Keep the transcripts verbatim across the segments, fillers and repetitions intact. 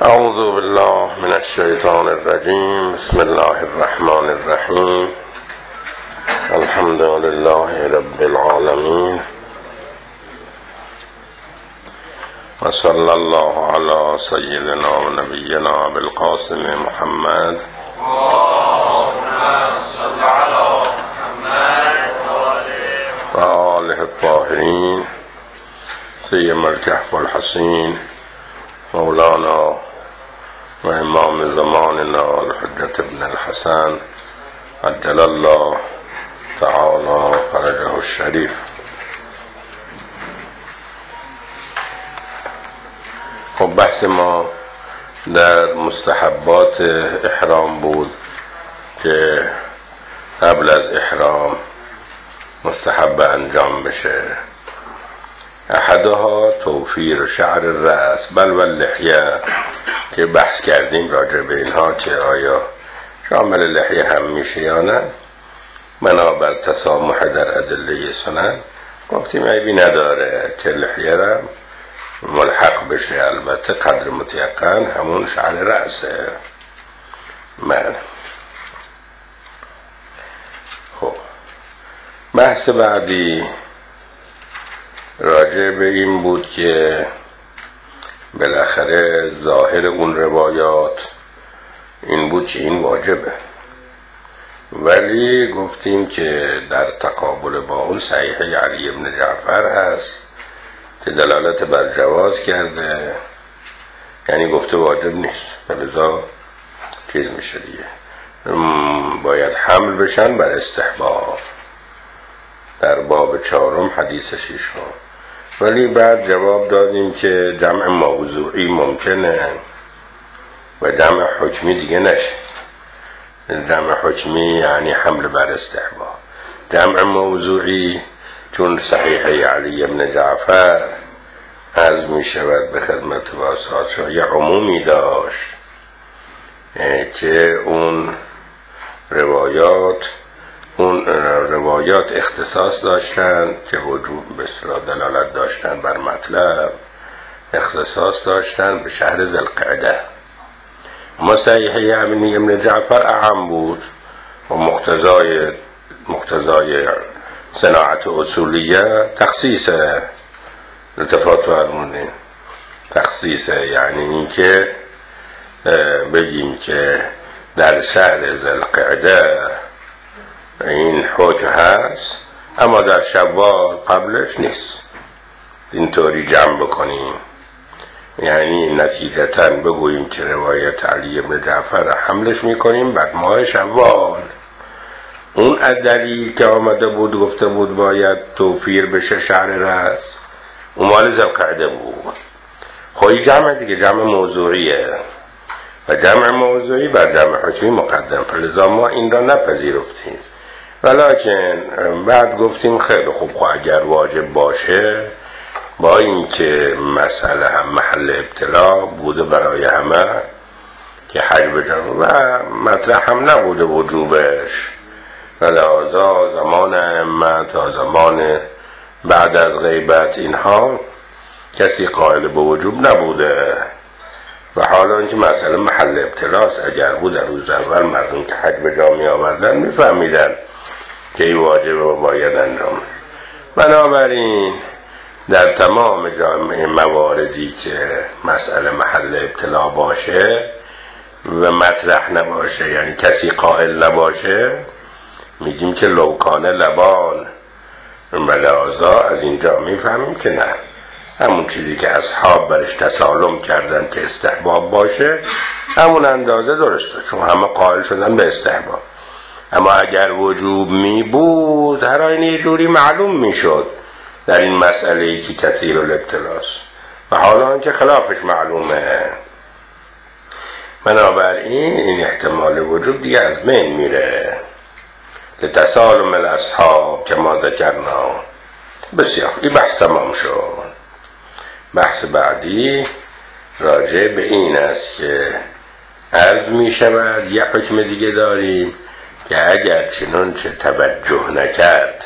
اعوذ بالله من الشیطان الرجیم. بسم الله الرحمن الرحیم. الحمد لله رب العالمین و صلی الله علی سیدنا و نبینا بالقاسم محمد و آله الطاهرین سیم الکهف الحسین مولانا و امام زماننا الحجة ابن الحسن عجل الله تعالی فرجه الشریف. خب بحث ما در مستحبات احرام بود که قبل از احرام مستحب انجام بشه. احدها توفیر شعر رأس بل و لحیه که بحث کردیم راجع به اینها که آیا شامل لحیه هم میشه یا نه. بنابر تسامح در ادله سنن گفتیم عیبی نداره که لحیه را ملحق بشه، البته قدر متیقن همون شعر رأسه. من خب بحث بعدی راجع به این بود که بالاخره ظاهر اون روایات این بود که این واجبه، ولی گفتیم که در تقابل با اون صحیح علی ابن جعفر هست که دلالت بر جواز کرده، یعنی گفته واجب نیست، لذا چیز میشه دیگه، باید حمل بشن بر استحباب در باب چهارم حدیث ششم. ولی بعد جواب دادیم که جمع موضوعی ممکنه و جمع حکمی دیگه نشه. جمع حکمی یعنی حمل بر استحباب، جمع موضوعی چون صحیح علی ابن جعفر عرض می شود به خدمت واسطه یه عمومی داشت که اون روایات اون روایات اختصاص داشتند که وجود به اصطلاح دلالت داشتند بر مطلب، اختصاص داشتند به شهر ذوالقعده. اما صحیح ابن ابن جعفر اعم بود و مقتضای مقتضای صناعت اصولیه تخصیص التفات فرمودین تخصیص، یعنی اینکه بگیم که در شهر ذوالقعده این حکم هست اما در شوال قبلش نیست. اینطوری جمع بکنیم، یعنی نتیجتاً بگوییم که روایت علی ابن جعفر حملش میکنیم بعد ماه شوال. اون دلیل که آمده بود گفته بود باید توفیر بشه شعر رأس، اون مال ذوالقعده بود. خواهی جمع دیگه جمع موضوعیه و جمع موضوعی بر جمع حکمی مقدم، فلذا ما این را نپذیرفتیم. ولیکن بعد گفتیم خیلی خوب، خب اگر واجب باشه با اینکه مسئله هم محل ابتلا بوده برای همه که حج بجانب و مطرح هم نبوده وجوبش، ولذا زمان ائمه تا زمان بعد از غیبت اینها کسی قائل به وجوب نبوده و حالا اینکه مسئله محل ابتلاست، اگر بود در روز اول مردم که حج به جا می آوردن میفهمیدن که این واجب و باید انجام. بنابراین در تمام جامعه مواردی که مسئله محل ابتلا باشه و مطرح نباشه، یعنی کسی قائل نباشه، میگیم که لوکانه لبان. بلازا از اینجا میفهمیم که نه، همون چیزی که اصحاب برش تسالم کردن که استحباب باشه همون اندازه درسته، چون همه قائل شدن به استحباب. اما اگر وجوب می بود هر آینه یه جوری معلوم می شد در این مسئله ای که کثیر الابتلاست و حالا که خلافش معلومه. بنابراین این احتمال وجوب دیگه از بین میره لتسالم الاصحاب که ما ذکرنا. بسیار، این بحث تمام شد. بحث بعدی راجع به این است که عرض می شود یه حکم دیگه داریم که اگر چنانچه توجه نکرد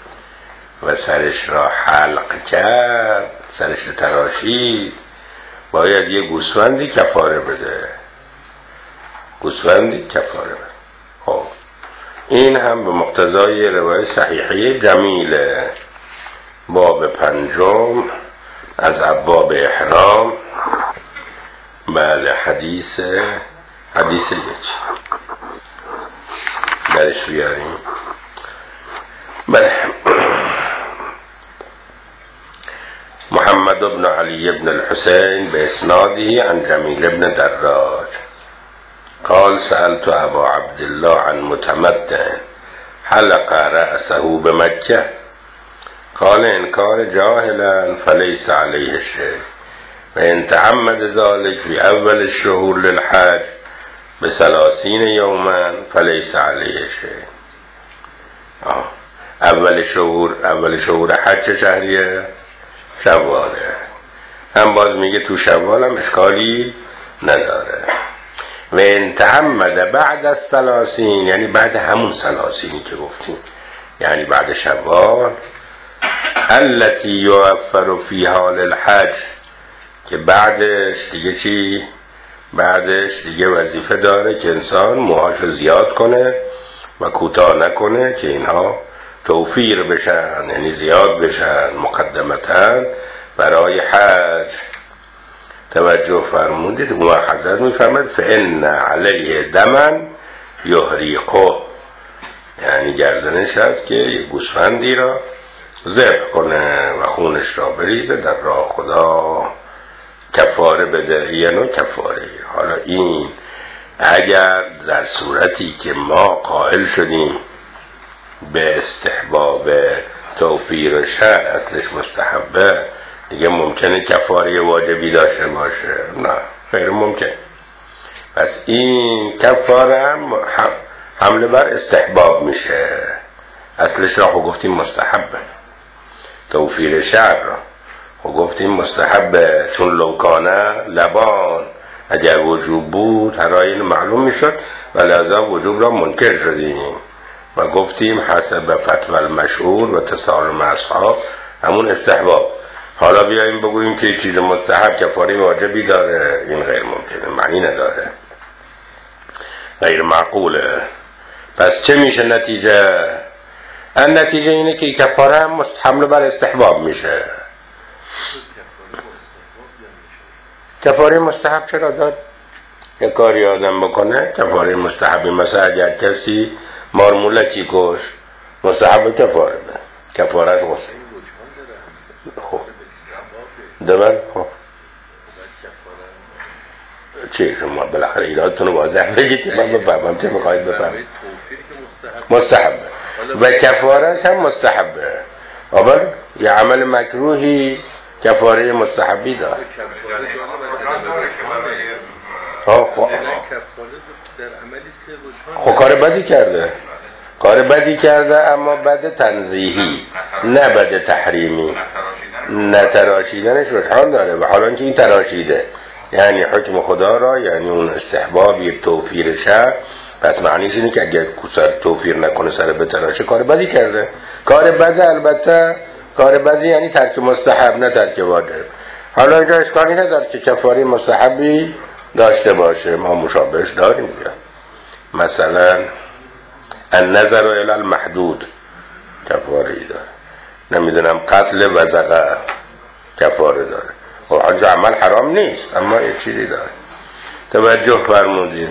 و سرش را حلق کرد، سرش تراشید باید یه گوسفندی کفاره بده، گوسفندی کفاره بده. خب این هم به مقتضای روایت صحیحه جمیله. باب پنجم از ابواب احرام. بله حدیث حدیث یک درش بیاریم. بله محمد بن علی بن الحسین باسناده عن جمیل بن دراج قال سألت ابا عبدالله عن متمتع حلق رأسه بمكة قال إن كان جاهلا فليس عليه شيء وإن تعمد ذلك في أول الشهور للحج بثلاثين يوما فليس عليه شيء. آه. اول شهور اول شهور حج شهریه شواله، هم باز میگه تو شوال هم اشکالی نداره. و ان تعمد بعد از ثلاثین، یعنی بعد همون ثلاثینی که گفتیم، یعنی بعد شوال، التي یوفر فی حال الحج، که بعدش دیگه چی؟ بعدش دیگه وظیفه داره که انسان موهاشو زیاد کنه و کوتاه نکنه که اینها توفیر بشن، یعنی زیاد بشن مقدمتاً برای حج. توجه فرمودید. اون حضرت میفرمد فإن علیه دمن یحریقه، یعنی گردنش هست که یک گوسفندی را ذبح کنه و خونش را بریزه در راه خدا، کفاره بده. یعنی کفاره. حالا این اگر در صورتی که ما قائل شدیم به استحباب توفیر شرع، اصلش مستحبه، دیگه ممکنه کفاره واجبی داشته باشه؟ نه، غیر ممکن. پس این کفاره هم حمله بر استحباب میشه. اصلش را خب گفتیم مستحبه، توفیر شرع را خب گفتیم مستحبه، چون لوکانه لبان اگر وجوب بود هر آیین معلوم میشد و لذا وجوب را منکر شدیم و گفتیم حسب فتوى المشهور و تسالم اصحاب همون استحباب. حالا بیاییم بگوییم که چیز مستحب کفاره واجبی داره، این غیر ممکنه، معنی نداره، غیر معقوله. پس چه میشه نتیجه؟ ان نتیجه اینه که کفاره هم حمله بر استحباب میشه. کفاره مستحب چرا داد؟ یک کاری آدم بکنه کفاره مستحبی، مثلا اگر کسی مارمولکی کش مستحب کفاره به کفارهش مستحب. خب دبر خب چه شما بالاخره ایرادتون رو واضح بگید که من بفهمم چه میخواید بفهمم. مستحبه و کفارهش هم مستحبه. اول یه عمل مکروهی کفاره مستحبی داره. خب خب کار بدی کرده، کار بدی کرده، اما بد تنزیهی، نه بد تحریمی. نه تراشیدنش رجحان داره و حالا که این تراشیده یعنی حکم خدا را، یعنی اون استحباب یک توفیر شرع، پس معنیش اینه که اگر سر توفیر نکنه سر به تراشه کار بدی کرده. کار بده البته کار بدی یعنی ترک مستحب نه ترک واجب. حالا اینجا اشکالی نداره که کفاره مستحبی داشته باشه، ما مشابهش داریم دیگه. مثلا النظر الی المحدود کفاره ای داره، نمیدونم قتل وزغه کفاره داره. خب آنجا عمل حرام نیست اما یک چیزی داره. توجه فرمودید.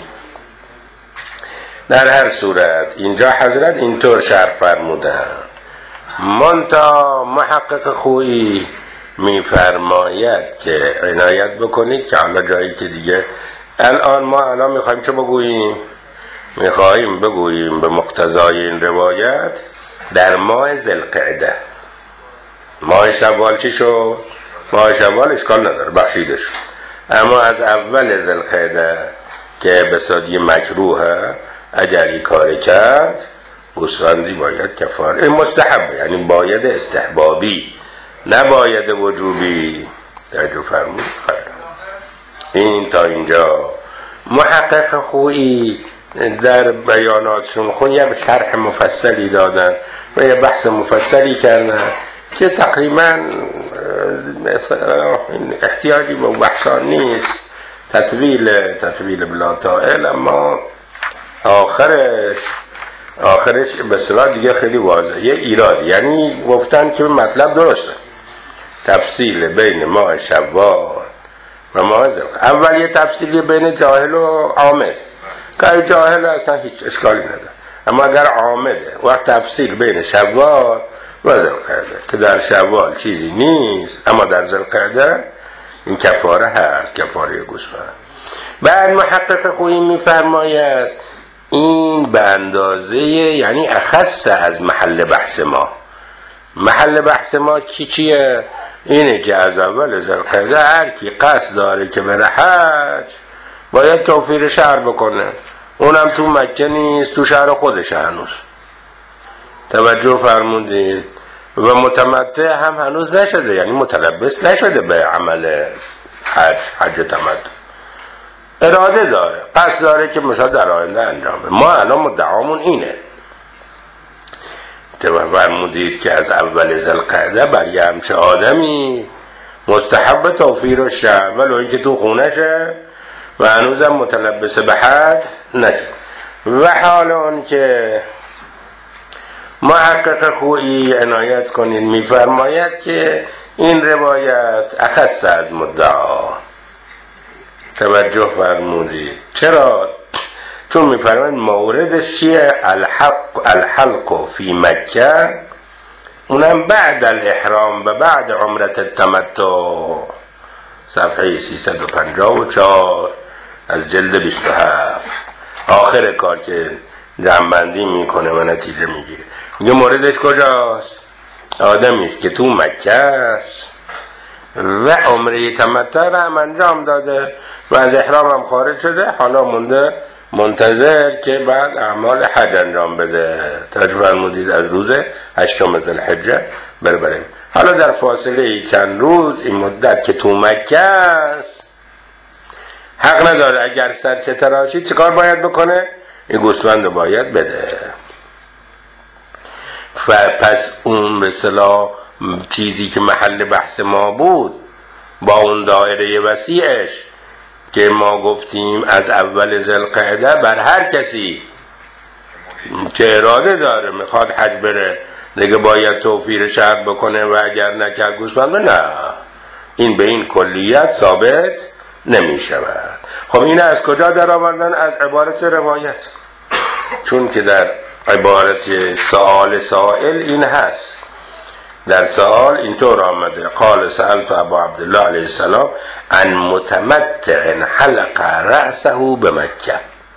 در هر صورت اینجا حضرت اینطور شرح فرمودن. منتها محقق خویی میفرماید که عنایت بکنید که حالا جایی که دیگه الان ما الان میخوایم چه بگوییم؟ میخوایم بگوییم به مقتضای این روایت در ماه ذوالقعده. ماه شوال چی شد؟ ماه شوال اشکال نداره بخشیده شد، اما از اول ذوالقعده که به صدی مکروهه اگر این کار کرد گوسفندی باید کفاره. این مستحبه، یعنی باید استحبابی نه باید وجوبی. توجه فرمود. این تا اینجا محقق خویی در بیاناتشون خود یک شرح مفصلی دادن و یک بحث مفصلی کردن که تقریبا احتیاجی به بحثان نیست، تطویل تطویل بلا طائل، اما آخرش آخرش به اصطلاح دیگه خیلی واضحه، یه ایراد، یعنی گفتن که مطلب درسته، تفصیل بین ماه شوال و ماه ذوالقعده. اول یه تفصیلی بین جاهل و عامد، که جاهل اصلا هیچ اشکالی نداره، اما اگر عامده وقت تفصیل بین شوال و ذوالقعده که در شوال چیزی نیست اما در ذوالقعده این کفاره هست، کفاره گوسفند. بعد محقق خویی میفرماید این به اندازه، یعنی اخص از محل بحث ما. محل بحث ما کی چیه؟ اینه که از اول ذوالقعده هر کی قصد داره که بره حج باید توفیر شهر بکنه، اونم تو مکه نیست، تو شهر خودش هنوز. توجه فرمودید؟ و متمتع هم هنوز نشده، یعنی متلبس نشده به عمل حج، حج تمتع، اراده داره، قصد داره که مثلا در آینده انجام بده. ما الان مدعامون اینه. فرمودید که از اول ذوالقعده بر یه همچه آدمی مستحب توفیر و شهر، ولو اینکه تو خونشه و هنوزم متلبس به حج نشد. و حالا اون که محقق خویی عنایت کنید میفرماید که این روایت اخص از مدعا. توجه فرمودید؟ چرا؟ چون میفرماید موردش چیه؟ الحق الحلق فی مکه، اونم بعد الاحرام و بعد عمرت التمتع، صفحه سیصد و پنجاه و چهار از جلد بیست و هفت، آخر کار که جمع‌بندی میکنه و نتیجه میگیره. میگه موردش کجاست؟ آدمی است که تو مکه است و عمره تمتع را هم انجام داده و از احرام هم خارج شده، حالا مونده منتظر که بعد اعمال حج انجام بده. توجه فرمودید؟ از روز هشتم ذوالحجه بر بریم. حالا در فاصله چند روز این مدت که تو مکه است حق نداره، اگر سرچه تراشید چه کار باید بکنه؟ این گوسفند باید بده. پس اون به اصطلاح چیزی که محل بحث ما بود با اون دایره وسیعش که ما گفتیم از اول ذوالقعده بر هر کسی که اراده داره میخواد حج بره دیگه باید توفیر شهر بکنه و اگر نکرد گوسفند، نه، این به این کلیت ثابت نمی شود. خب این از کجا در آوردن؟ از عبارت روایت، چون که در عبارت سؤال سائل این هست. در سؤال اینطور آمده: قال سألت ابا عبدالله علیه السلام عن متمتع حلق رأسه بمکه.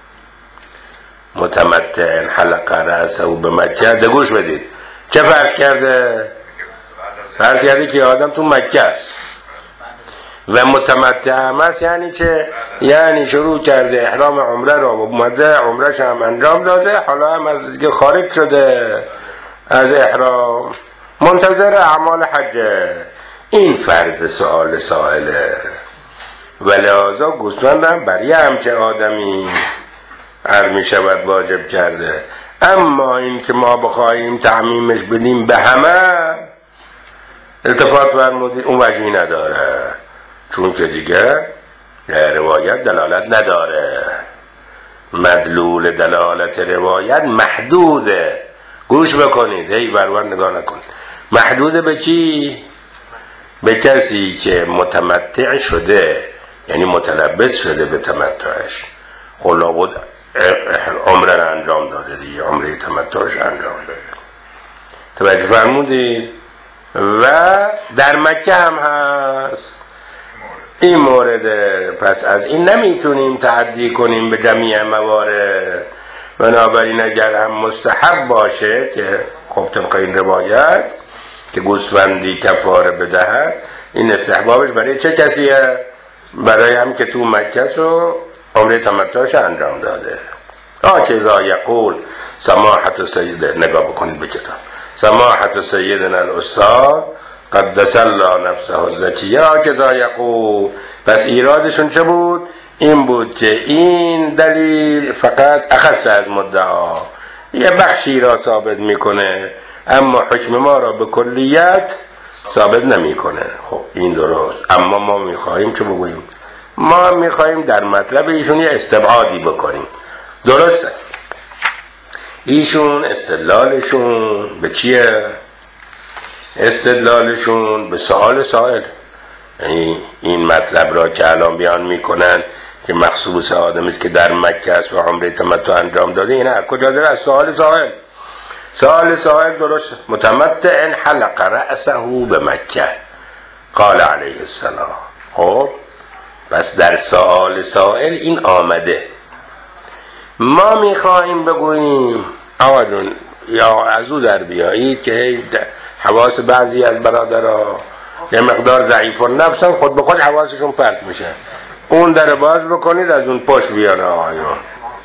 متمتع حلق رأسه بمکه، ده گوش بدید چه فرض کرده؟ فرض کرده که آدم تو مکه است و متمتع هم است، یعنی چه؟ یعنی شروع کرده احرام عمره را و اومده عمرش هم انجام داده، حالا هم از دیگه خارج شده از احرام، منتظر اعمال حجه. این فرض سؤال سائله و لحاظا گوسفند هم بر یه همچه آدمی هر می شود واجب کرده. اما این که ما بخواهیم تعمیمش بدیم به همه، التفات فرمودید، اون وجهی نداره، چون که دیگه روایت دلالت نداره. مدلول دلالت روایت محدوده. گوش بکنید، هی برور نگاه نکنید. محدوده به کی؟ به کسی که متمتع شده، یعنی متلبس شده به تمتعش، خلا بود عمره را انجام داده دیگه، عمره تمتعش انجام داده. توجه فرمودید؟ و در مکه هم هست این مورده. پس از این نمیتونیم تعدی کنیم به جمیع موارد. بنابراین اگر هم مستحب باشه که خب طبق این روایت که گوسفندی کفاره بدهد، این استحبابش برای چه کسیه؟ برای هم که تو مکه و عمره تمتعش انجام داده. آچه یقول سماحت سید، نگاه بکنید به کتاب، سماحت سیدنا الاستاد قدس الله نفسه الزکیه، آچه یقول. پس ایرادشون چه بود؟ این بود که این دلیل فقط اخص از مدعا، یه بخشی را ثابت میکنه، اما حکم ما را به کلیت ثابت نمیکنه. خب این درست، اما ما میخواهیم چه بگوییم؟ ما میخواهیم در مطلب ایشون یه استبعادی بکنیم. درسته ایشون استدلالشون به چیه؟ استدلالشون به سوال سائل. یعنی این مطلب را که الان بیان میکنن که مخصوص آدمی است که در مکه است و عمره تمتع انجام داده، این از کجا داره؟ از سوال سائل. سوال سائل درست، متمتع حلق رأسه به مکه قال علیه السلام. خب پس در سوال سائل این آمده. ما میخواهیم بگوییم آقا جون یا از او در بیایید که حواس بعضی از برادرها یه مقدار ضعیف و نفسن، خود به خود حواسشون پرت میشه، اون در باز بکنید از اون پشت بیاره. آقایون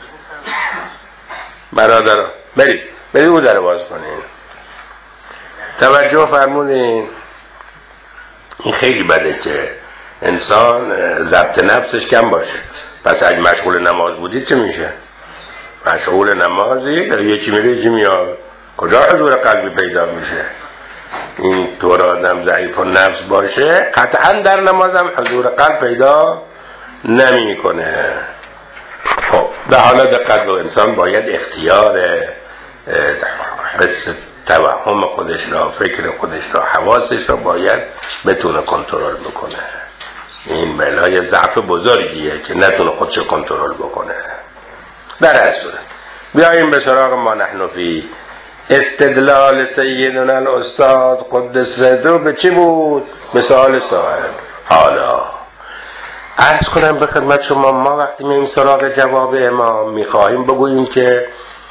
برادرها برید برید اون در باز کنید. توجه فرمودین. این خیلی بده که انسان ضبط نفسش کم باشه. پس اگه مشغول نماز بودید چه میشه؟ مشغول نمازی یکی میره یکی میاد، کجا حضور قلبی پیدا میشه؟ این طور آدم ضعیف و نفس باشه قطعا در نمازم حضور قلب پیدا نمی کنه. خب به حال دقت به انسان باید اختیار حس توهم خودش را، فکر خودش را، حواسش را باید بتونه کنترل بکنه. این بلای ضعف بزرگیه که نتونه خودش کنترل بکنه. در هر صورت بیاییم به سراغ ما نحن فی. استدلال سیدنا الاستاد قدس سره به چی بود؟ به سوال سائل. حالا عرض کنم به خدمت شما، ما وقتی مییم سراغ جواب امام میخواهیم بگوییم که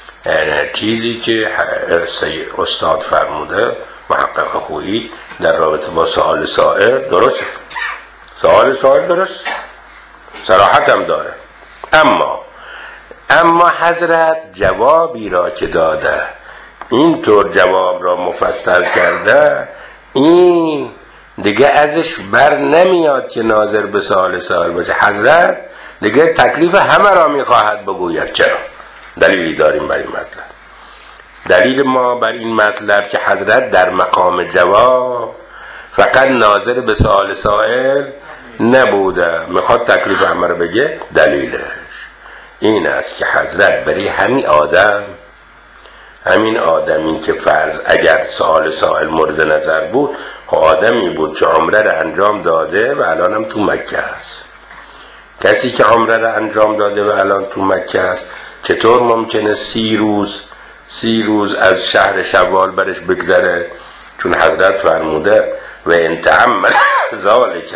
چیزی که استاد فرموده محقق خویی در رابطه با سوال سائل درست، سوال سائل درست، صراحت هم داره، اما اما حضرت جوابی را که داده اینطور جواب را مفصل کرده، این دیگه ازش بر نمیاد که ناظر به سوال سائل باشه. حضرت دیگه تکلیف همه را میخواهد بگوید. چرا؟ دلیلی داریم بر این مطلب. دلیل ما بر این مطلب که حضرت در مقام جواب فقط ناظر به سوال سائل نبوده، میخواد تکلیف همه را بگه. دلیلش این است که حضرت برای همین آدم، همین آدمی که فرض اگر سوال سائل مورد نظر بود، آدمی بود که عمره را انجام داده و الان هم تو مکه است. کسی که عمره را انجام داده و الان تو مکه است، چطور ممکنه سی روز سی روز از شهر شوال برش بگذره؟ چون حضرت فرموده و انتعمل ذالک،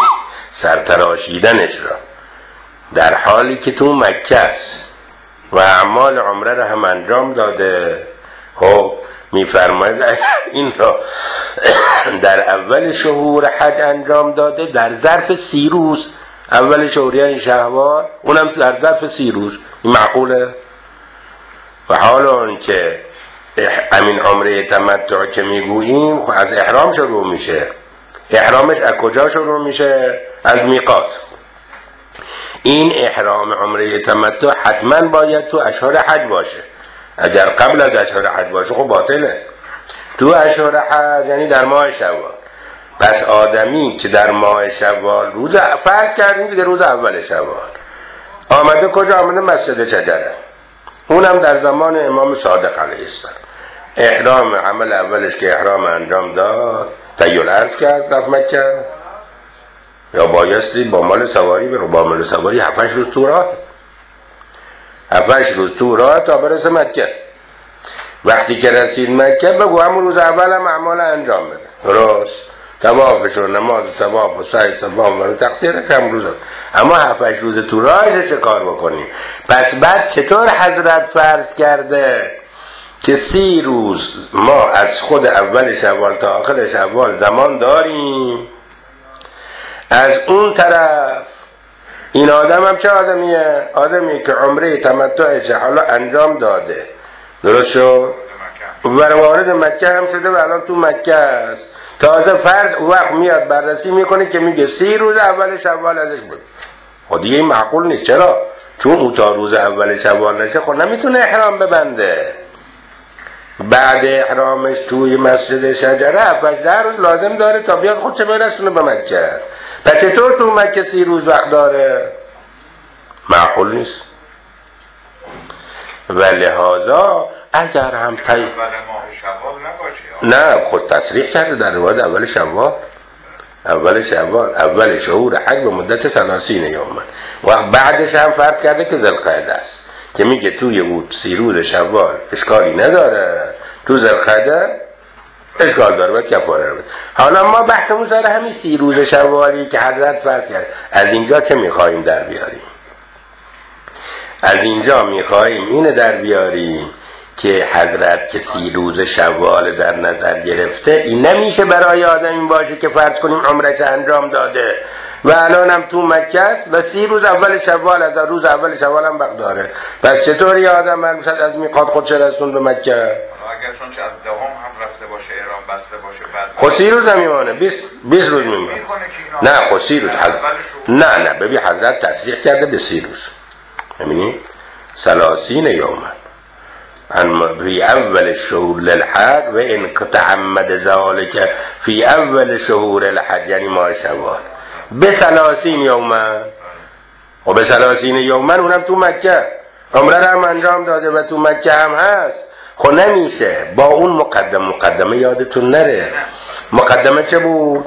سرتراشیدنش را در حالی که تو مکه است و اعمال عمره را هم انجام داده. خب میفرماید این را در اول شهور حج انجام داده، در ظرف سی روز، اول شهریه شهوار، اونم در ظرف سی روز. این معقوله؟ و حالا اون که همین عمره تمتع که میگوییم خب از احرام شروع میشه. احرامش از کجا شروع میشه؟ از میقات. این احرام عمره تمتع حتما باید تو اشهر حج باشه. اگر قبل از اشهر حج باشه خب باطله. تو اشهر حج یعنی در ماه شوال. پس آدمی که در ماه شوال روز فرض کردیم دیگه روز اول شوال آمده کجا؟ آمده مسجد شجره، اونم در زمان امام صادق علیه السلام. احرام عمل اولش که احرام انجام داد، تحیل عرض کرد، رفت مکه. یا بایستی با مال سواری بره، با مال سواری هفتش روز تو راه، هفتش روز تو راه تا برسه مکه. وقتی که رسید مکه بگو همون روز اول هم اعمال انجام بده. درست؟ طوافش و نماز و طواف و سعی صفام و تقصیر کم روز، اما هفتش روز تو راهش چه کار بکنی؟ پس بعد چطور حضرت فرض کرده که سی روز ما از خود اول شوال تا آخر شوال زمان داریم؟ از اون طرف این آدم هم چه آدمیه؟ آدمی که عمره تمتعش حالا انجام داده، درست شد؟ و وارد مکه هم شده و الان تو مکه است. تازه فرض وقت میاد بررسی میکنه که میگه سی روز اول شوال ازش بود. خب دیگه این معقول نیست. چرا؟ چون او تا روز اول شوال نشه خب نمیتونه احرام ببنده. بعد احرامش توی مسجد شجره هفت ده روز لازم داره تا بیاد خودش برسونه به مکه. پس چطور تو مکه سی روز وقت داره؟ معقول نیست. و لحاظا اگر هم تی... اول ماه شوال نباشه، نه خود تصریح کرده در روایت اول شوال، اول شوال اول شهور حج به مدت ثلاثین یوم. و بعدش هم فرض کرده که ذوالقعده است که میگه توی اون سی روز شوال اشکالی نداره، تو ذوالقعده اشکال داره باید کفاره رو بده. حالا ما بحثمون سر همین سی روز شوالی که حضرت فرض کرد، از اینجا که میخواییم در بیاریم؟ از اینجا میخواییم اینو در بیاریم که حضرت که سی روز شوال در نظر گرفته، این نمیشه برای آدم این باشه که فرض کنیم عمرش انجام داده و الان هم تو مکه است و سی روز اول شوال از روز اول شوال هم وقت داره. پس چطور یه آدم مثلا از میقات خودش رسون به مکه؟ اگر چون چه از دوام هم رفته باشه، احرام بسته باشه، بعد خب سی روز نمیمانه، بیست روز میمانه. نه خب سی روز حضرت... نه نه ببین حضرت تصریح کرده به سی روز، می‌بینی ثلاثین یوم فی اول شهور للحج و ان تعمد ذلك فی اول شهور الحج، یعنی ماه شوال به ثلاثین یوم و به ثلاثین یوم اونم تو مکه عمره رو هم انجام داده و تو مکه هم هست. خب نمیشه با اون مقدم مقدمه یادتون نره. مقدمه چه بود؟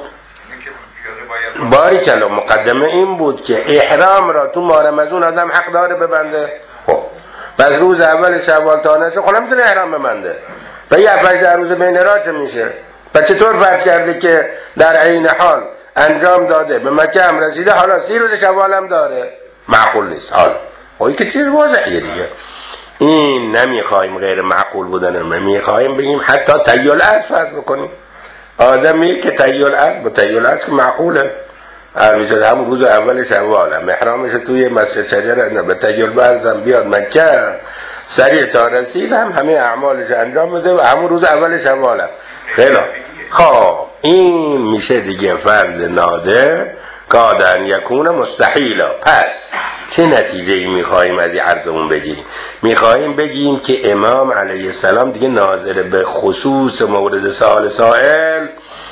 باریکلا مقدمه این بود که احرام را تو ماه رمضان آدم حق داره ببنده. خب پس روز اول شوال تا نشه خب نمیتونه احرام ببنده و یه هفت در روز بین راه چه میشه؟ پس چطور فرض کرده که در عین حال انجام داده به مکه هم رسیده حالا سی روز شوال هم داره؟ معقول نیست. حالا خب که چیز واضحیه دیگه. این نمیخوایم غیر معقول بودن، نمیخوایم بگیم حتی تیل عرض فرض بکنیم. آدم میگه که تیل عرض با تیل عرض که معقوله، میشد همون روز اول شوال هم احرامش توی مسجد شجره به تیل عرض هم بیاد مکه، سریع تا رسید هم همه اعمالش انجام بده و همون روز اول شوال هم. خیلی خب این میشه دیگه فرض نادر کادن یکون مستحیلا. پس چه نتیجه ای میخواییم از این عرضمون بگیریم؟ میخواییم بگیم که امام علیه السلام دیگه ناظر به خصوص مورد سوال سائل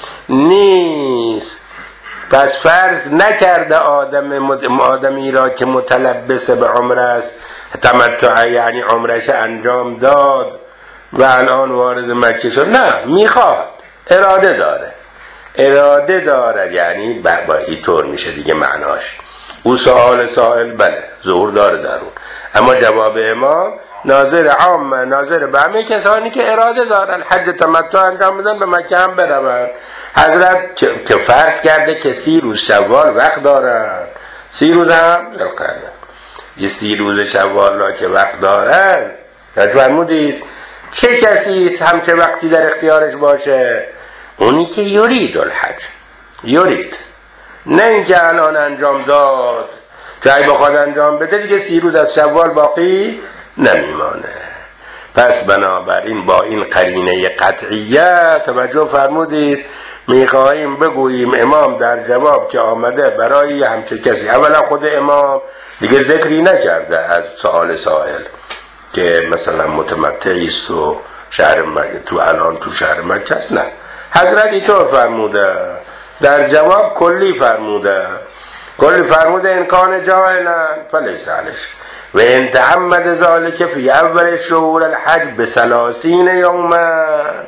نیست. پس فرض نکرده آدم آدمی را که متلبس به عمره است تمتع، یعنی عمرش انجام داد و الان وارد مکه شد. نه، میخواد، اراده داره، اراده داره، یعنی با اینطور میشه دیگه معناش. او سوال سائل بله ظهور داره در اون، اما جواب امام ناظر عام، ناظر به همه کسانی که اراده دارن حج تمتع انجام بدن به مکه هم برون. حضرت که فرض کرده که سی روز شوال وقت دارن، سی روز هم ذوالقعده، یه سی روز شوال را که وقت دارن، فرمودید چه کسی هم چه وقتی در اختیارش باشه؟ اونی که یرید الحج، یرید، نه اینکه الان انجام داد جای بخواد انجام بده دیگه سی روز از شوال باقی نمیمانه. پس بنابراین با این قرینه قطعیت توجه فرمودید میخواهیم بگوییم امام در جواب که آمده برای همچه کسی، اولا خود امام دیگه ذکری نکرده از سوال سائل که مثلا متمتعی است و شهر مکه تو الان تو شهر مکه است، نه، حضرت اینطور فرموده در جواب کلی فرموده، کلی فرموده این کان جاهلا فلیس علیه و ان تعمد ذلك فی اول شهور الحج بثلاثین یوما.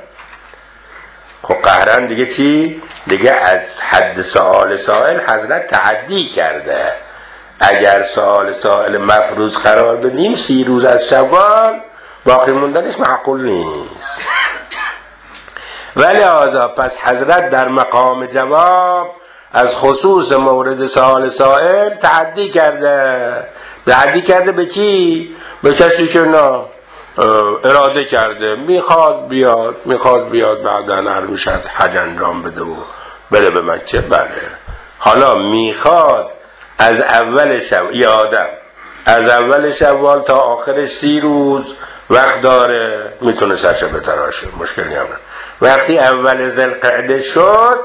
خب قهرن دیگه چی؟ دیگه از حد سوال سائل حضرت تعدی کرده. اگر سوال سائل مفروض قرار بدیم سی روز از شوال باقی موندنش معقول نیست. ولی لذا پس حضرت در مقام جواب از خصوص مورد سوال سائل تعدی کرده. تعدی کرده به کی؟ به کسی که نه اراده کرده میخواد بیاد، میخواد بیاد بعداً هر شد حج انجام بده و بره به مکه. بله حالا میخواد از اول شوال، یه آدم از اول شوال تا آخرش سی روز وقت داره، میتونه سرشه بتراشه، مشکلی هم نه. وقتی اول ذوالقعده شد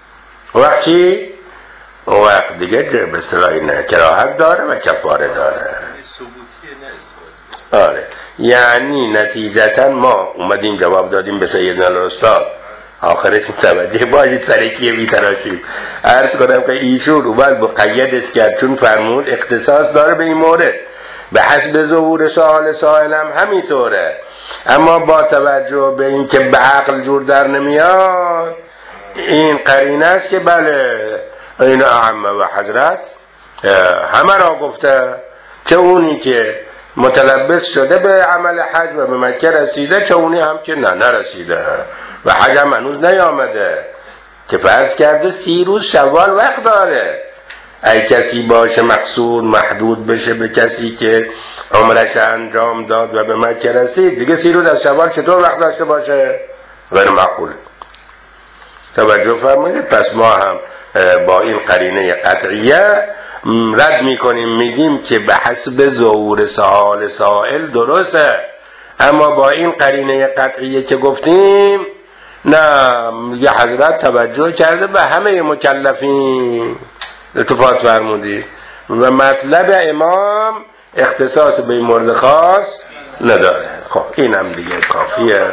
وقتی وقت دیگه به اصطلاح نه کراهت داره و کفاره داره. آره یعنی نتیجتا ما اومدیم جواب دادیم به سیدنا الاستاد، آخرش متوجه باشید سر کیه بی‌تراشیم. عرض کنم که ایشون اومد مقیدش کرد چون فرمود اختصاص داره به این مورد، به حسب ظهور سوال سائلم همینطوره، اما با توجه به این که به عقل جور در نمیاد این قرینه است که بله این اعمه و حضرت همه را گفته، چه اونی که متلبس شده به عمل حج و به مکه رسیده، چه اونی هم که نه نرسیده و حج هم هنوز نیامده، که فرض کرده سی روز شوال وقت داره. ای کسی باشه مقصود محدود بشه به کسی که عمرش انجام داد و به مکه رسید، دیگه سی روز از شوال چطور وقت داشته باشه؟ غیر معقول. توجه فرمایید. پس ما هم با این قرینه قطعیه رد میکنیم، میگیم که به حسب ظهور سوال سائل درسته، اما با این قرینه قطعیه که گفتیم نه، یه حضرت توجه کرده به همه مکلفین، اتفاق فرمودی و مطلب امام اختصاص به این مورد خاص نداره. خب این هم دیگه کافیه.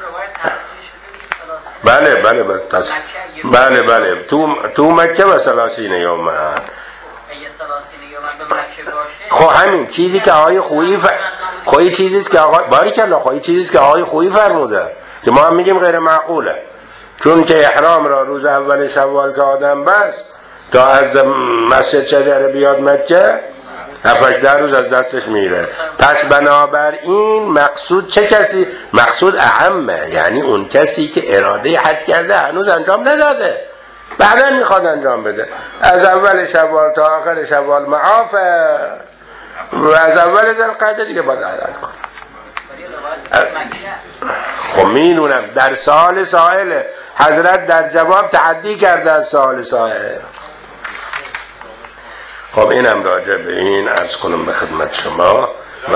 بله بله بله تص... بله بله تو تو مکه و سلاسین یوم. خب همین چیزی که آقای خویی ف... خویی چیزیست که آقای باریکالله خویی چیزیست که آقای خویی فرموده که ما هم میگیم غیر معقوله، چون که احرام را روز اول شوال که آدم بس تا از مسجد شجره بیاد مکه هفتش ده روز از دستش میره. پس بنابراین مقصود چه کسی؟ مقصود اعمه، یعنی اون کسی که اراده حج کرده هنوز انجام نداده، بعدا میخواد انجام بده. از اول شوال تا آخر شوال معافه و از اول ذوالقعده دیگه باید عادت کنه. خب میدونم در سوال سائل حضرت در جواب تعدی کرده از سوال سائل. خب اینم راجع به این عرض کنم به خدمت شما و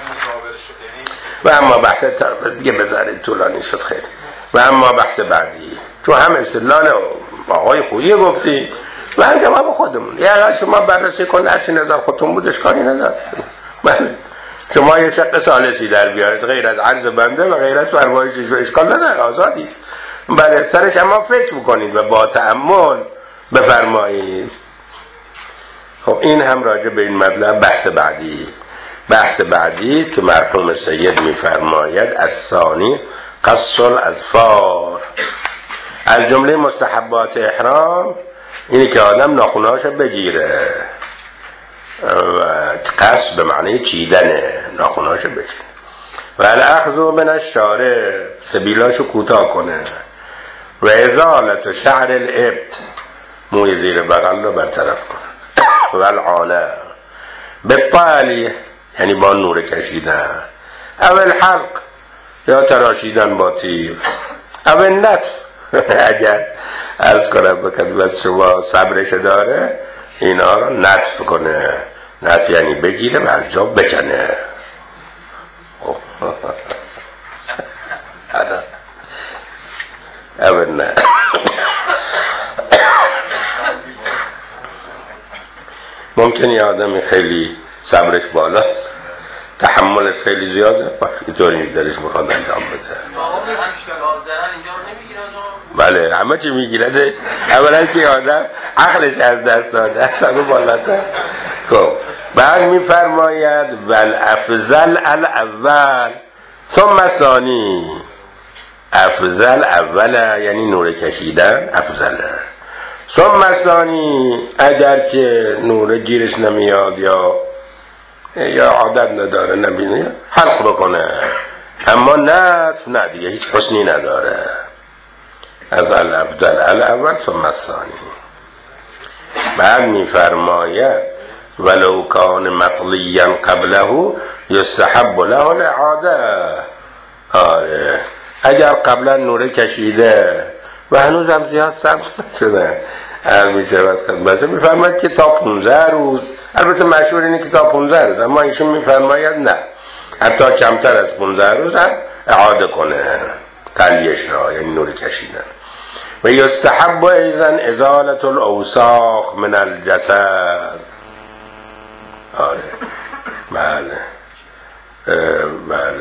و اما بحث دیگه بذارید طولانی شد خیلی. و اما بحث بعدی تو هم استدلال آقای خویی گفتی و هم جواب خودمون، یه اگر شما بررسی کنید هرچی نظر خودتون بود اشکالی نداره. بله شما یه شق ثالثی در بیارید غیر از عرض بنده و غیر از فرمایشش و اشکال نداره، آزادی. بله سرش اما فکر بکنید و با تأمل بفرمایید. خب این هم راجع به این مطلب بحث بعدی. بحث بعدی است که مرحوم سید میفرماید الثانی قص الاظفار. از جمله مستحبات احرام اینه که آدم ناخناشو بگیره و قص به معنی چیدنه، ناخناشو بگیره و الاخذ من الشارب، سبیلاشو کوتاه کنه و ازالت شعر الابط، موی زیر بغل رو برطرف کنه و العانه بالطالی، یعنی با نور کشیدن، او الحلق یا تراشیدن با تیغ، او النتف اگر عرض کنم به خدمت شما صبرش داره اینا رو نتف کنه. نتف یعنی بگیره و از جا بکنه. او نه ممکنه یه آدمی خیلی صبرش بالاست، تحملش خیلی زیاده، اینطوری درش میخواد انجام بده. بله همه چی میگیردش، اولا که آدم عقلش از دست داده اصلا بالاتر. خب بعد میفرماید والافضل الاول ثم الثانی. افضل اوله یعنی نور کشیدن افضله، ثم الثانی اگر که نور گیرش نمیاد یا یا عادت نداره نبینه حلق بکنه، اما نتف نه دیگه هیچ حسنی نداره. از الافضل الاول ثم الثانی. بعد میفرماید ولو کان مطلیا قبله یستحب له الاعاده. آره اگر قبلا نور کشیده و هنوز هم زیاد سبز نشده هر می شود خدمت میفرماید که تا پونزده روز، البته مشهور اینه که تا پونزده روز، اما ایشون میفرماید نه حتی کمتر از پونزده روز هم اعاده کنه تلیش را، یعنی نور کشیدن. و یستحب ایضا ازالت الاوساخ من الجسد. آره بله بله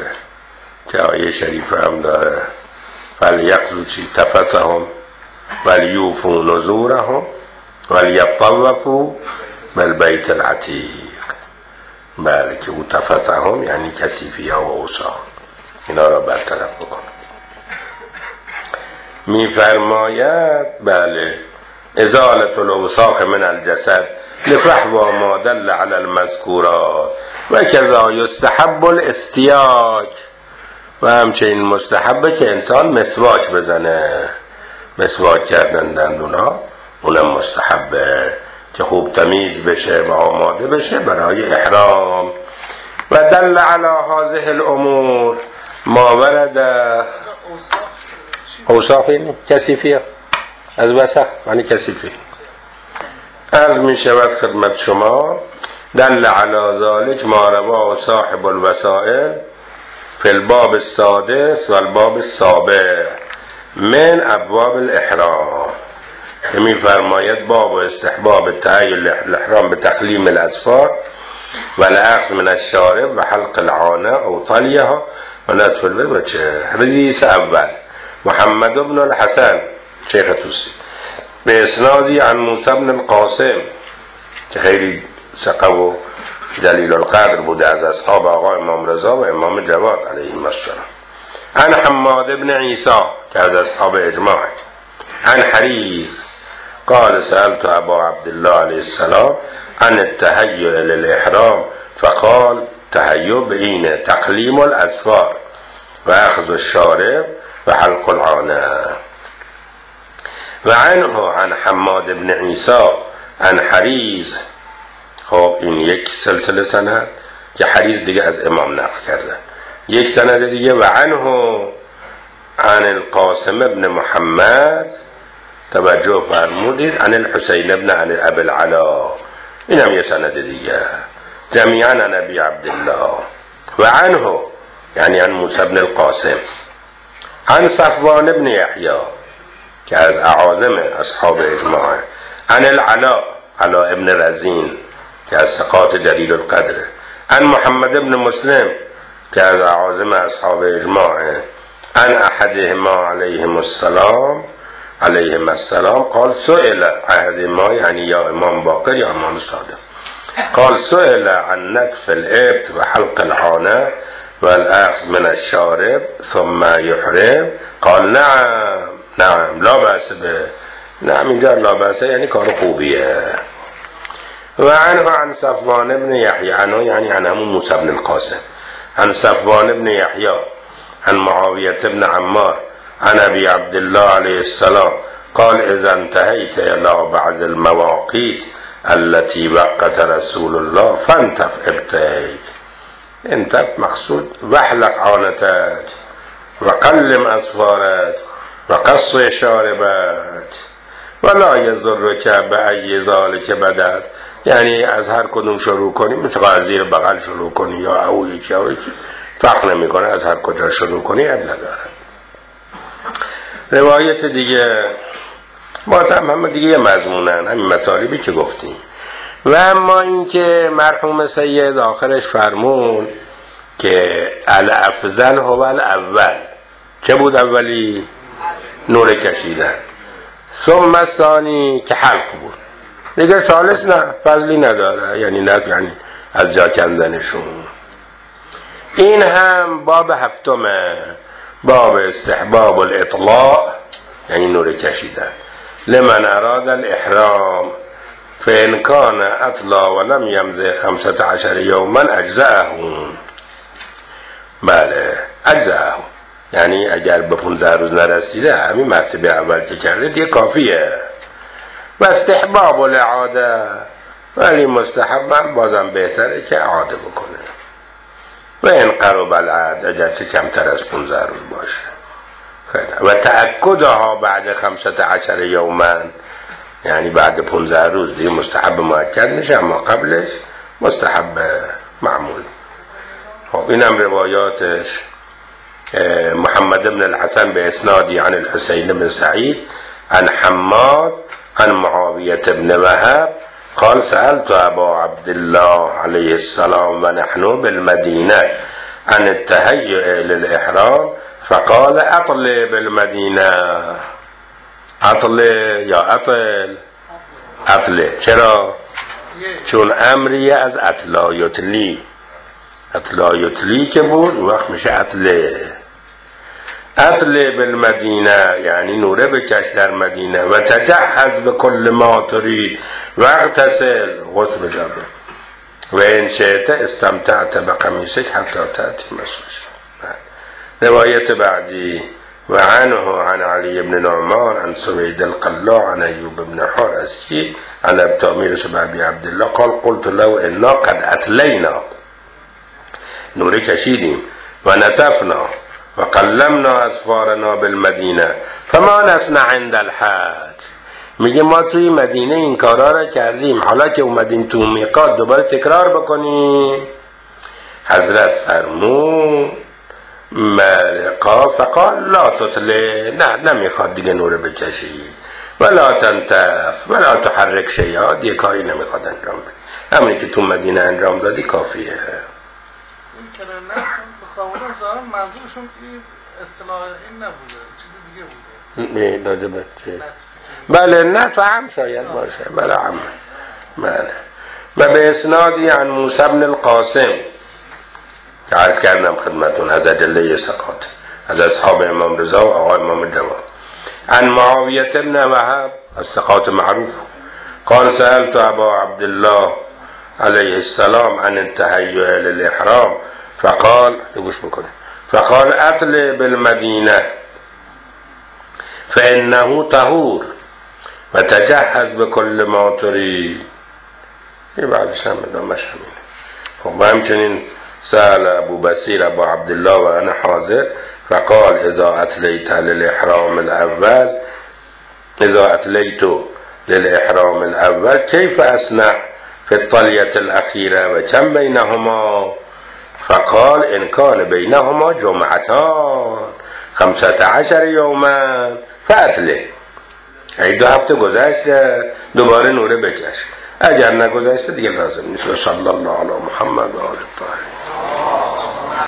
آیه شریفه هم داره ولیقضوا چی تفتهم ولیوفوا نذورهم ولیطوفوا بالبیت العتیق. بله که او تفتهم یعنی کثیفی ها و اوساق اینا را برطرف بکنه. میفرماید بله ازالت الاوساخ من الجسد لفحوا ما دل علی المذکورات و کذا یستحب الاستیاج، و همچنین مستحبه که انسان مسواک بزنه. مسواک کردن دندونا اونم مستحبه که خوب تمیز بشه و آماده بشه برای احرام. و دل علی هذه الامور ما ورد اوساخ یعنی کثیفی از وسخ یعنی کثیفی. عرض می شود خدمت شما دل علی ذلك ما رواه صاحب الوسائل فی الباب السادس و الباب السابع من ابواب الاحرام. می فرماید باب و استحباب تهیل الاحرام به تقلیم الاظفار و الاخذ من الشارب و حلق العانه او طلیها و نطف البید. و چه حدیث اول محمد بن الحسن شیخ توسی به اسنادی عن موسی بن القاسم که خیلی ثقه و جلیل القدر بوده از اصحاب آقا امام رضا و امام جواد علیهم السلام. عن حماد بن عیسی که از اصحاب اجماع. عن حریث قال سألت ابا عبدالله علیه السلام عن التهیع للاحرام فقال تهیع بین تقلیم الاظفار و اخذ الشارب و حلق العانه. و عنه عن حماد بن عیسی عن حریث. خب این یک سلسله سند که حریث دیگه از امام نقل کرده. یک سند دیگه و عنه عن القاسم ابن محمد توجه فرمودید عن الحسین ابن ابي العلا. این هم یه سند دیگه جمیعا عن ابی عبدالله. و عنه یعنی عن موسی ابن القاسم عن صفوان ابن یحیی که از اعاظم اصحاب اجماع. عن العلا علا ابن رزین که از ثقات جلیل القدر. عن محمد ابن مسلم که از اعاظم اصحاب اجماع. عن احدهما علیهم السلام علیهم السلام قال سئل احدهما یعنی یا امام باقر یا امام صادق قال سئل عن نتف الابط و حلق العانه و الاخذ من الشارب ثم یحرم قال نعم نعم لا بأس به. نعم اینجا لا بأس یعنی کار خوبیه. و عنه عن صفوان ابن یحیی عنه یعنی عن همون موسی بن القاسم عن صفوان ابن یحیی عن معاویه ابن عمار عن ابي عبد الله عليه السلام قال اذا انتهيت الى بعض المواقيت التي وقت رسول الله فانتف ابتهي. انتف مقصود واحلق عانتك وقلم اظفارك وقص شاربك ولا يضرك بأي ذلك بدأت. یعنی از هر کدوم شروع کنی مثل از زیر بغل شروع کنی یا او یکی یا یکی فرق نمی کنه، از هر کجا شروع کنی اب نداره. روایت دیگه با هم همه دیگه مضمونن همین مطالبی که گفتیم. و اما این که مرحوم سید آخرش فرمون که الافضل هو الاول. چه بود اولی؟ نور کشیدن. ثم الثانی که حلق بود. دیگه ثالث نه فضلی نداره، یعنی نه یعنی از جا کندنشون. این هم باب هفتمه، باب استحباب الاطلاع یعنی نور کشیدن لمن اراد الاحرام فان کان اطلع ولم یمضی خمسة عشر یوما اجزأه. بله اجزأه یعنی اگر به پونزده روز نرسیده همین مرتبه اول که کرده دیگه کافیه. و استحباب الاعاده ولی مستحبم بازم بهتره که اعاده بکنه. و این قرب العهد اگر چه کمتر از پونزده روز باشه. خیلی. و تأکدها بعد خمسة عشر یوما یعنی بعد پونزده روز دیگه مستحب مؤکد میشه، اما قبلش مستحب معمول. خب اینم روایاتش. محمد بن الحسن به اسنادی عن الحسین بن سعید عن حماد عن معاویه بن وهب قال سألت ابا عبدالله علیه السلام و نحن بالمدینه عن التهيئ للإحرام فقال اطلب المدینه. اطل یا اطل؟ اطله. چرا؟ چون امریه از اطلا یطلی. اطلا یطلی که بود وقت میشه اطله. اطله بالمدینه یعنی نوره بکش در مدینه و تجهز به کل ما ترید و اغتسل غسل جابه و این شئت استمتعت بقمیصک حتی تأتی مسجد. روایت بعدی و عنه عن علی بن نعمان عن سوید القلاع عن ایوب بن حارثی عن ابتامیر شبابی عبدالله قال قلت له انا قد اتلینا، نوره کشیدیم و نتفنا و قلمنا اسفارنا بالمدینه فما نصنع عند الحج. میگه ما توی مدینه این کارا را کردیم، حالا که اومدیم تو میقات دوباره تکرار بکنیم؟ حضرت فرمود ملقا فقال لا تطلع، نه نمیخواد دیگه نوره بکشی، ولا تنتف ولا تحرک شیئا، دیگه کاری نمیخواد انجام بدی، همونی که تو مدینه انجام دادی کافیه. این کلمه بخوابونن ظاهرا منظورشون این اصطلاح این نبوده، چیز دیگه بوده. نه لاجبه چه؟ بله نطف هم شاید باشه. بله هم. بله. و به اسنادی عن موسی بن القاسم که عرض کردم خدمتون از اجله ثقات از اصحاب امام رضا و آقای امام جواد عن معاویه بن وهب از ثقات معروف قال سألت ابا عبدالله علیه السلام عن التهیئ للاحرام فقال گوش بکنه فقال اطلع بالمدینه فانه طهور و تجهز بكل ما تريد. یه بعدش هم ادامهش همینه. خب و همچنین سأل ابو بصیر ابا عبدالله و انا حاضر فقال اذا اتلیت للاحرام الاول اذا اتلیت للاحرام الاول كيف اصنع في الطلیة الاخیره و كم بینهما؟ فقال ان كان بینهما جمعتان خمسة عشر یوما فاتله. ای دو هفته گذشته دوباره نوره بکش، اگر نگذشته دیگه لازم نیست. و صلی الله علی محمد و آل الطاهرین.